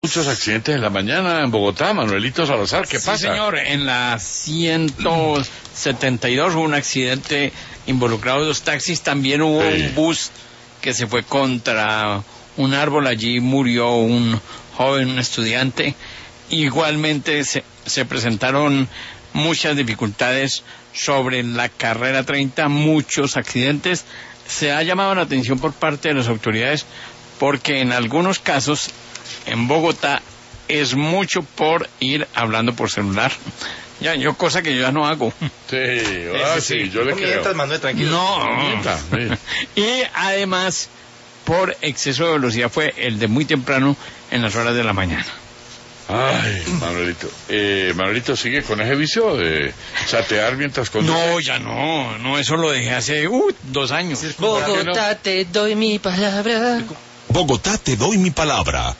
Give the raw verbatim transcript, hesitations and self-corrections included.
Muchos accidentes en la mañana en Bogotá, Manuelito Salazar, ¿qué pasa? Sí, señor, en la ciento setenta y dos hubo un accidente involucrado dos taxis, también hubo sí. un bus que se fue contra un árbol, allí murió un joven, un estudiante. Igualmente se, se presentaron muchas dificultades sobre la carrera treinta, muchos accidentes. Se ha llamado la atención por parte de las autoridades porque en algunos casos en Bogotá es mucho por ir hablando por celular. Ya, yo cosa que yo ya no hago. Sí, ahora sí, sí, yo le creo. Mientras, Manuel, tranquilo. No. Mientras, sí. Y además, por exceso de velocidad fue el de muy temprano en las horas de la mañana. Ay, Manuelito. Eh, Manuelito, ¿sigue con ese vicio de chatear mientras conduce? No, ya no. No, eso lo dejé hace uh, dos años. Bogotá, te doy mi palabra. Bogotá, te doy mi palabra.